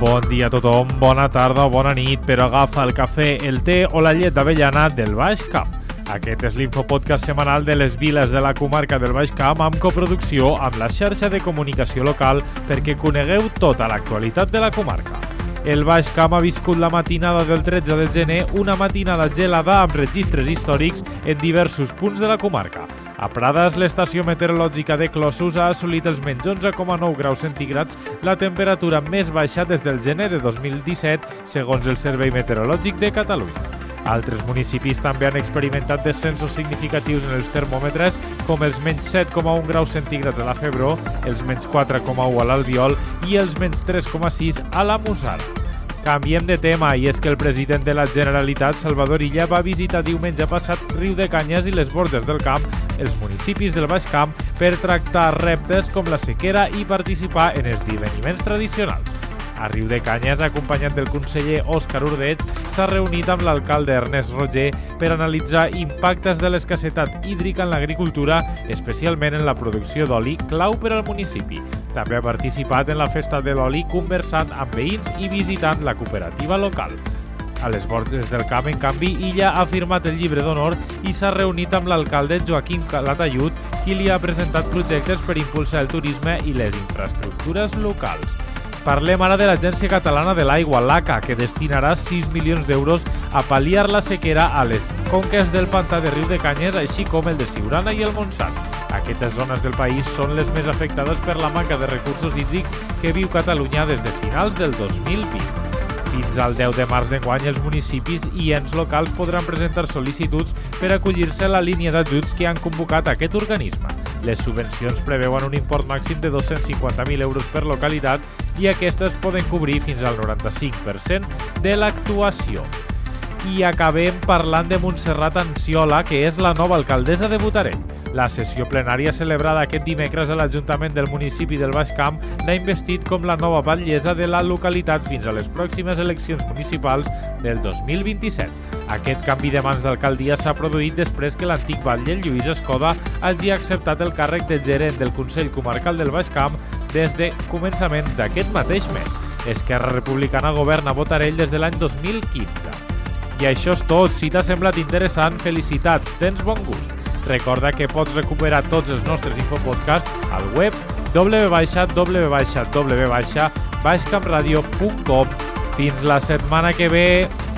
Bon dia a tothom, bona tarda o bona nit, però agafa el cafè, el té o la llet d'avellana del Baix Camp. Aquest és l'infopodcast setmanal de les viles de la comarca del Baix Camp amb coproducció amb la xarxa de comunicació local perquè conegueu tota l'actualitat de la comarca. El Baix Camp ha viscut la matinada del 13 de gener, una matinada gelada amb registres històrics en diversos punts de la comarca. A Prades, l'estació meteorològica de Clossos ha assolit els menys 11,9 graus centígrads, la temperatura més baixa des del gener de 2017, segons el Servei Meteorològic de Catalunya. Altres municipis també han experimentat descensos significatius en els termòmetres, com els menys 7,1 graus centígrads a la Febró, els menys 4,1 a l'Albiol i els menys 3,6 a la Mussara. Canviem de tema, i és que el president de la Generalitat, Salvador Illa, va visitar diumenge passat Riudecanyes i les Borges del Camp, els municipis del Baix Camp, per tractar reptes com la sequera i participar en esdeveniments tradicionals. A Riudecanyes, acompanyat del conseller Òscar Ordeig, s'ha reunit amb l'alcalde Ernest Roger per analitzar impactes de l'escassetat hídrica en l'agricultura, especialment en la producció d'oli, clau per al municipi. També ha participat en la festa de l'oli conversant amb veïns i visitant la cooperativa local. A les Borges del Camp, en canvi, Illa ha firmat el llibre d'honor i s'ha reunit amb l'alcalde Joaquim Calatayud, qui li ha presentat projectes per impulsar el turisme i les infraestructures locals. Parlem ara de l'Agència Catalana de l'Aigua, l'ACA, que destinarà 6 milions d'euros a pal·liar la sequera a les conques del pantà de Riudecanyes, així com el de Siurana i el Montsant. Aquestes zones del país són les més afectades per la manca de recursos hídrics que viu Catalunya des de finals del 2020. Fins al 10 de març d'enguany, els municipis i ens locals podran presentar sol·licituds per acollir-se a la línia d'ajuts que han convocat aquest organisme. Les subvencions preveuen un import màxim de 250.000 euros per localitat i aquestes poden cobrir fins al 95% de l'actuació. I acabem parlant de Montserrat Anciola, que és la nova alcaldessa de Botarell. La sessió plenària celebrada aquest dimecres a l'Ajuntament del municipi del Baix Camp l'ha investit com la nova batllessa de la localitat fins a les pròximes eleccions municipals del 2027. Aquest canvi de mans d'alcaldia s'ha produït després que l'antic batlle Lluís Escoda hagi acceptat el càrrec de gerent del Consell Comarcal del Baix Camp des de començament d'aquest mateix mes. Esquerra Republicana governa Botarell des de l'any 2015. I això és tot. Si t'ha semblat interessant, felicitats, tens bon gust. Recorda que pots recuperar tots els nostres infopodcasts al web www.baixcampradio.com. Fins la setmana que ve.